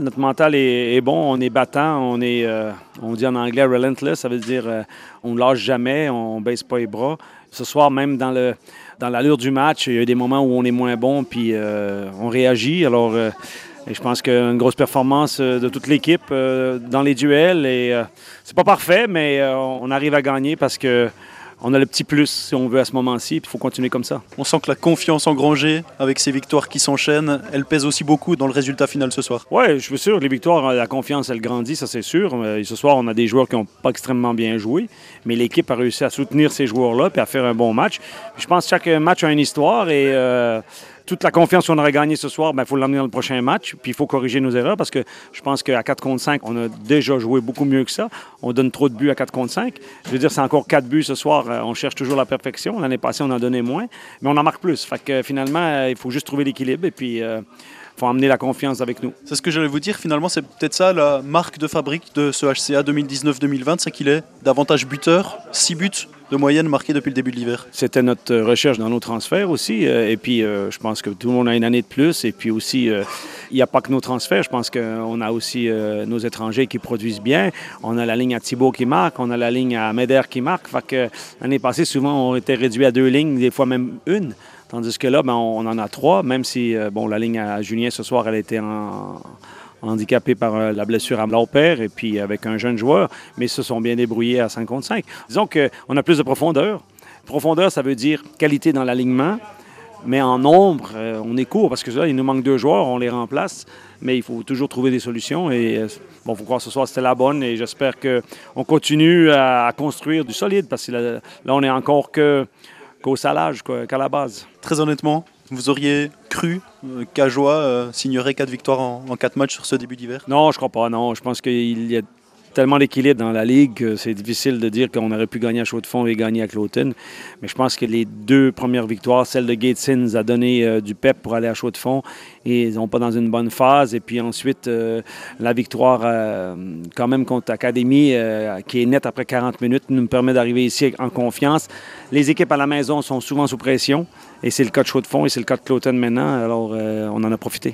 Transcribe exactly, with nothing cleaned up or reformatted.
notre mental est, est bon, on est battant, on est, euh, on dit en anglais relentless, ça veut dire euh, on ne lâche jamais, on ne baisse pas les bras. Ce soir, même dans, le, dans l'allure du match, il y a des moments où on est moins bon, puis euh, on réagit. Alors, euh, et je pense qu'une grosse performance de toute l'équipe euh, dans les duels. Et euh, c'est pas parfait, mais euh, on arrive à gagner parce que on a le petit plus, si on veut, à ce moment-ci. Il faut continuer comme ça. On sent que la confiance engrangée avec ces victoires qui s'enchaînent, elle pèse aussi beaucoup dans le résultat final ce soir. Oui, je suis sûr. Les victoires, la confiance, elle grandit, ça c'est sûr. Et ce soir, on a des joueurs qui n'ont pas extrêmement bien joué, mais l'équipe a réussi à soutenir ces joueurs-là et à faire un bon match. Je pense que chaque match a une histoire et euh, toute la confiance qu'on aurait gagnée ce soir, il faut l'emmener dans le prochain match. Puis il faut corriger nos erreurs parce que je pense qu'à quatre contre cinq, on a déjà joué beaucoup mieux que ça. On donne trop de buts à quatre contre cinq. Je veux dire, c'est encore quatre buts ce soir. On cherche toujours la perfection. L'année passée, on en donnait moins, mais on en marque plus. Fait que finalement, il faut juste trouver l'équilibre et puis euh, il faut emmener la confiance avec nous. C'est ce que j'allais vous dire. Finalement, c'est peut-être ça la marque de fabrique de ce H C A deux mille dix-neuf deux mille vingt, c'est qu'il est davantage buteur, six buts de moyenne marqués depuis le début de l'hiver. C'était notre recherche dans nos transferts aussi. Et puis, euh, je pense que tout le monde a une année de plus. Et puis aussi, euh, il n'y a pas que nos transferts. Je pense qu'on a aussi euh, nos étrangers qui produisent bien. On a la ligne à Thibault qui marque. On a la ligne à Médère qui marque. Fait que l'année passée, souvent, on était réduit à deux lignes, des fois même une. Tandis que là, ben, on en a trois, même si euh, bon, la ligne à Julien ce soir, elle était en... handicapés par euh, la blessure à leur père et puis avec un jeune joueur, mais ils se sont bien débrouillés à cinq contre cinq. Disons qu'on a plus de profondeur. Profondeur, ça veut dire qualité dans l'alignement, mais en nombre, euh, on est court parce que là, il nous manque deux joueurs, on les remplace, mais il faut toujours trouver des solutions et euh, bon, il faut croire que ce soir, c'était la bonne et j'espère qu'on continue à, à construire du solide parce que là, là on est encore que, qu'au salage, quoi, qu'à la base. Très honnêtement, vous auriez cru euh, qu'Ajoie euh, signerait quatre victoires en, en quatre matchs sur ce début d'hiver? Non, je crois pas. Non, je pense qu'il y a tellement d'équilibre dans la Ligue que c'est difficile de dire qu'on aurait pu gagner à Chaux-de-Fonds et gagner à Claughton. Mais je pense que les deux premières victoires, celle de Gatesins a donné euh, du pep pour aller à Chaux-de-Fonds et ils n'ont pas dans une bonne phase. Et puis ensuite, euh, la victoire euh, quand même contre Académie, euh, qui est nette après quarante minutes, nous permet d'arriver ici en confiance. Les équipes à la maison sont souvent sous pression et c'est le cas de Chaux-de-Fonds et c'est le cas de Claughton maintenant. Alors, euh, on en a profité.